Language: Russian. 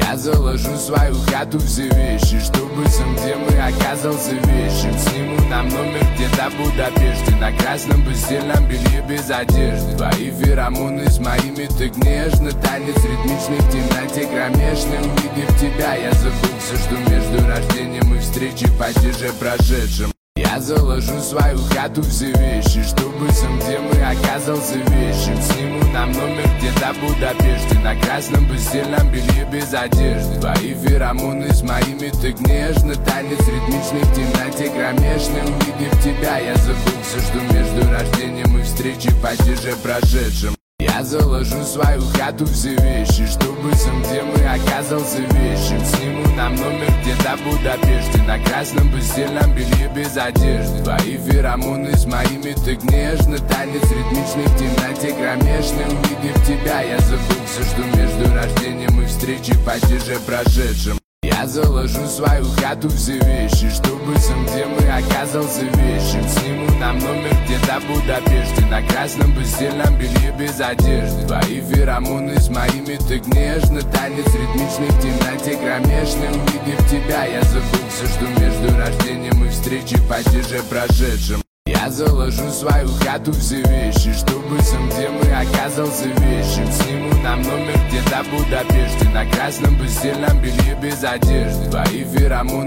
Я заложу свою хату все вещи, чтобы сам, где мы оказался вещим. Сниму нам номер где-то в Будапеште, на красном постельном белье без одежды. Твои феромоны с моими так нежно, танец ритмичный в темноте кромешной. Увидев тебя, я забыл все, что между рождением и встречей падеже прошедшим. Я заложу свою хату все вещи, чтобы сам, где мы оказался вещим. Сниму нам номер где-то в Будапеште, на красном постельном белье без одежды. Твои феромоны с моими так нежно, танец ритмичный в темноте кромешной. Увидев тебя, я забыл все, что между рождением и встречей падеже прошедшим. Я заложу свою хату все вещи, чтобы сам, где мы оказался вещим. Сниму нам номер где-то в Будапеште, на красном постельном белье без одежды. Твои феромоны с моими так нежно, танец ритмичный в темноте кромешной. Увидев тебя, я забыл все, что между рождением и встречей падеже прошедшим. Я заложу свою хату все вещи, чтобы сам, где мы оказался вещим. Сниму нам номер где-то в Будапеште, на красном постельном белье без одежды. Твои феромоны с моими так нежно, танец ритмичный в темноте кромешной. Увидев тебя, я забыл все, что между рождением и встречей падеже прошедшим. Я заложу свою хату все вещи, чтобы сам, где мы оказался вещим. Сниму нам номер где-то в Будапеште, на красном постельном белье без одежды. Твои феромоны